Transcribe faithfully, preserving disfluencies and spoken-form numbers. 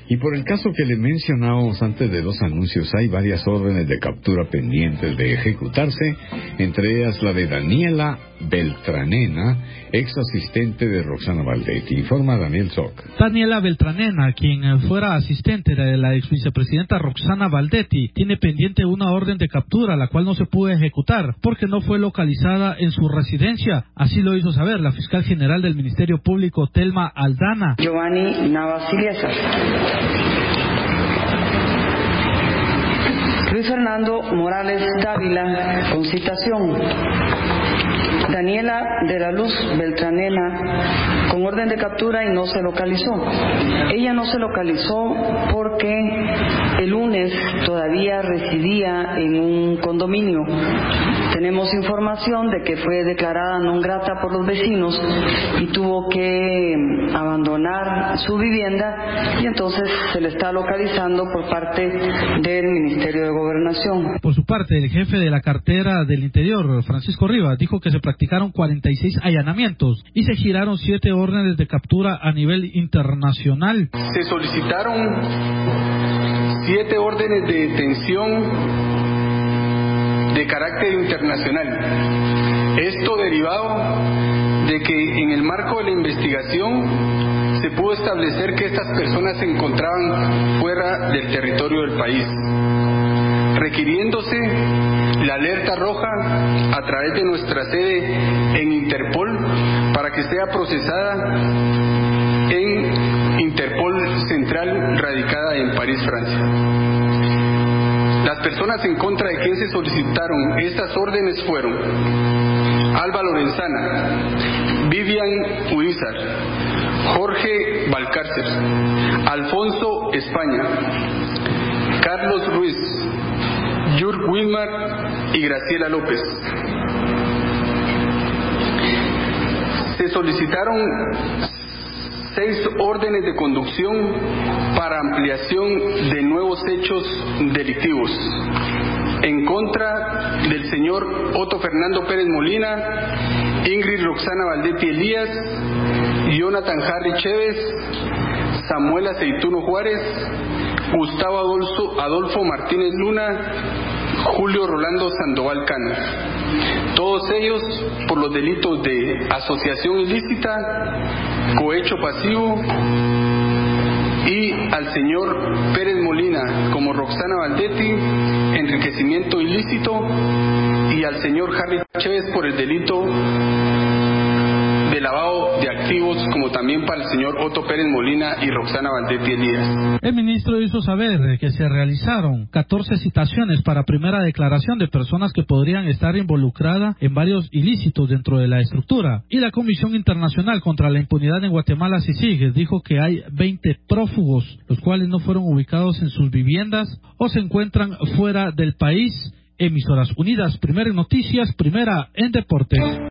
Y por el caso que le mencionábamos antes de los anuncios, hay varias órdenes de captura pendientes de ejecutarse, entre ellas la de Daniela Beltranena, ex asistente de Roxana Valdetti. Informa Daniel Soc. Daniela Beltranena, quien fuera asistente de la ex vicepresidenta Roxana Valdetti, tiene pendiente una orden de captura, la cual no se pudo ejecutar porque no fue localizada en su residencia. Así lo hizo saber la fiscal general del Ministerio Público, Telma Aldana. Giovanni Navas Iliesas. Luis Fernando Morales Dávila, con citación. Daniela de la Luz Beltranena, con orden de captura y no se localizó. Ella no se localizó porque el lunes todavía residía en un condominio. Tenemos información de que fue declarada non grata por los vecinos y tuvo que abandonar su vivienda, y entonces se le está localizando por parte del Ministerio de Gobernación. Por su parte, el jefe de la cartera del Interior, Francisco Rivas, dijo que se practicaron cuarenta y seis allanamientos y se giraron siete órdenes de captura a nivel internacional. Se solicitaron siete órdenes de detención de carácter internacional. Esto derivado de que en el marco de la investigación se pudo establecer que estas personas se encontraban fuera del territorio del país, requiriéndose la alerta roja a través de nuestra sede en Interpol para que sea procesada en Interpol Central, radicada en París, Francia. Las personas en contra de quien se solicitaron estas órdenes fueron Alba Lorenzana, Vivian Urizar, Jorge Valcárcer, Alfonso España, Carlos Ruiz, Jürg Wilmar y Graciela López. Se solicitaron seis órdenes de conducción para ampliación de nuevos hechos delictivos en contra del señor Otto Fernando Pérez Molina, Ingrid Roxana Valdetti Elías, Jonathan Harry Chévez, Samuel Aceituno Juárez, Gustavo Adolfo, Adolfo Martínez Luna, Julio Rolando Sandoval Cano. Todos ellos por los delitos de asociación ilícita, cohecho pasivo, y al señor Pérez Molina como Roxana Valdetti, enriquecimiento ilícito, y al señor Harry Chévez por el delito de lavado de activos, como también para el señor Otto Pérez Molina y Roxana Valdetti Elías. El ministro hizo saber que se realizaron catorce citaciones para primera declaración de personas que podrían estar involucradas en varios ilícitos dentro de la estructura. Y la Comisión Internacional contra la Impunidad en Guatemala, CICIG, dijo que hay veinte prófugos, los cuales no fueron ubicados en sus viviendas o se encuentran fuera del país. Emisoras Unidas, primera en noticias, primera en deportes.